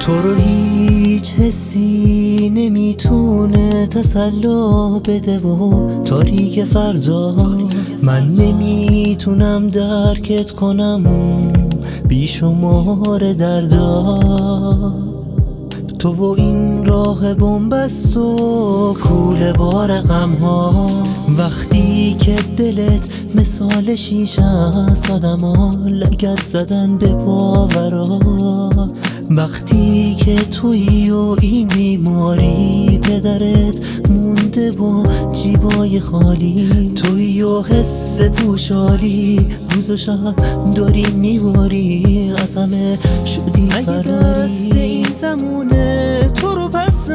تو رو هیچ حسی نمیتونه تسلا بده و تاریک فردا من نمیتونم درکت کنم بیشمار دردا تو و این راه بنبست و کوله بار غم ها وقتی که دلت مثال شیشه است آدما لگد زدن به باورات وقتی که تویی و این بیماری پدرت مونده با جیبای خالی تویی و حس پوشالی روز و شب داری میباری از همه شدی فراری اگه دست این زمونه تو رو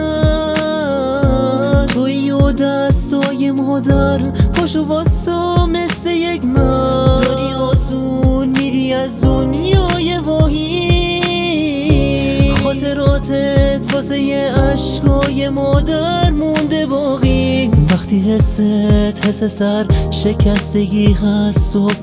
پسن تویی و دستای مادر پاشو واسا مثل یک مرد داری آسون میری از دنیای واهی خاطراتت واسه یه عشقای مادر مونده باقی وقتی حس سر شکستگی هست و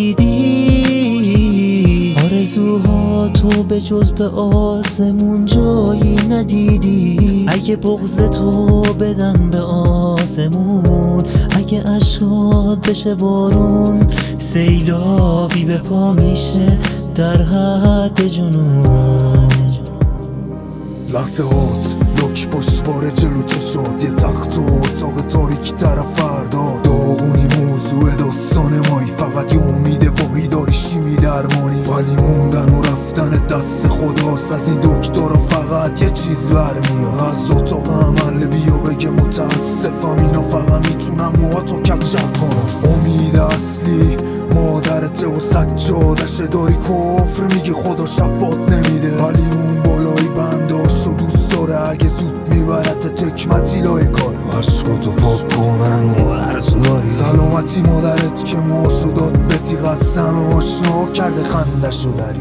بریدی آرزوها تو به جز به آسمون جایی ندیدی اگه بغض تو بدن به آسمون اگه عشقات بشه بارون سیلابی به پا میشه در حد جنون لحظه هات لک پشتوار جلو چشات یه تخت و اتاق تاریکی طرف فردا داغونی موضوع داستان مایی فقط یه امیده واقعی داری شیمی درمانی ولی موندن و رفتن دست خداست از این دکترها فقط یه چیز برمیاد از اتاق عمل بیا بگه متاسفم اینا فقط میتونم موهاتو کچک کنم امید اصلی مادرته و سجادشه داری کفر میگی خدا شفات نمیده ولی اون بالایی بنداشو دوست داره اگه زود میبرد تکمتی لای کار عشقاتو پاک کنن و عرض داری سلامتی مادرت که موشو داد به تیغ از سم آشنا کرده خندشو داری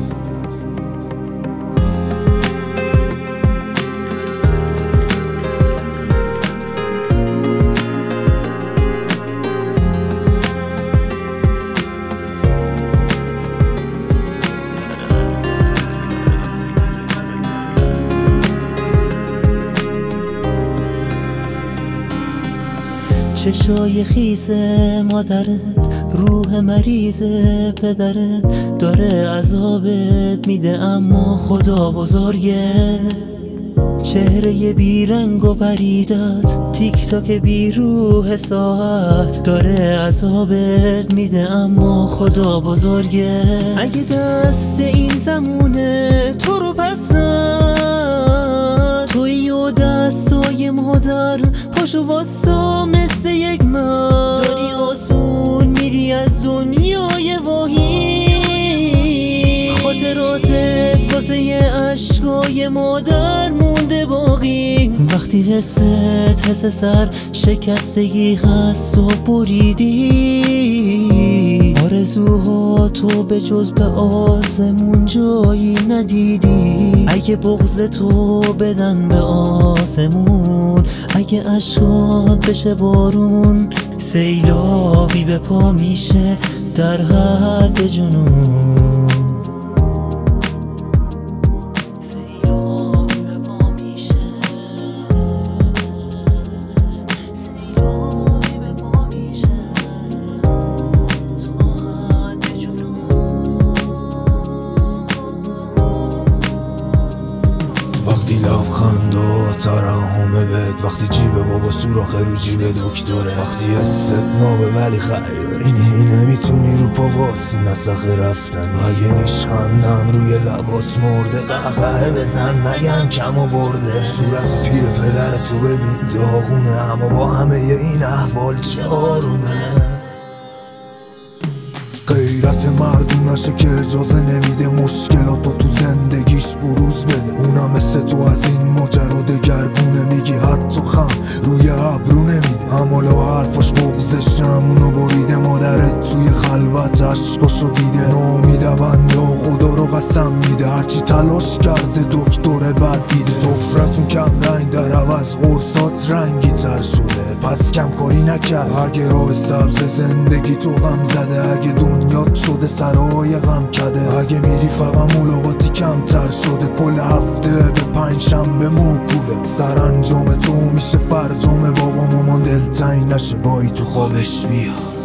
چشای خیس مادرت روح مریض پدرت داره عذابت میده اما خدا بزرگه چهره بیرنگ و پریدت تیک تاک بی روح ساعت داره عذابت میده اما خدا بزرگه اگه دست این زمونه تو رو پسن تویی و دستای مادر پاشو واسا مثل یک مرد داری آسون میری از دنیای واهی خاطراتت واسه یه عشقای مادر مونده باقی وقتی حس سر شکستگی هست و بریدی آرزوها تو به جز به آسمون جایی ندیدی اگه بغض تو بدن به آسمون اگه عشقات بشه بارون سیلابی به پا میشه در حد جنون وقتی لبخند و ترحم بد وقتی جیب بابا سوراخ رو جیب دکتره وقتی حست نابه ولی خریداری نمیتونی رو پا واسی نسخ رفتن اگه نیشخندم روی لبات مرده قهقه بزن نگن کم آورده صورت پیر پدرتو ببین داغونه اما با همه این احوال چه آرومه غیرت مردونشه که اجازه نمیده مشکلاتو تو زندگیش بروز بده اونم مثل تو از این ماجرا دگرگونه میگی حتی خم روی ابرو نمیده اما حرفاش بغضشم اونو بریده مادرت توی خلوت عشقاشو دیده نامیده بنده خدا رو قسم میده هرچی تلاش کرده دکتر بد دیده سفرتون کم رنگ در عوض قرصات رنگی تر شده پس کم کاری نکرد. اگه راه سبز زندگی تو غم زده، اگه دنیات شده سرای غم کده، اگه میری فقط ملاقاتی کمتر شده، کل هفته به 5 شنبه موکوله. سرانجام تو میشه فرجام بابا مامان دلتنگ نشه بایی تو خوابش بیا.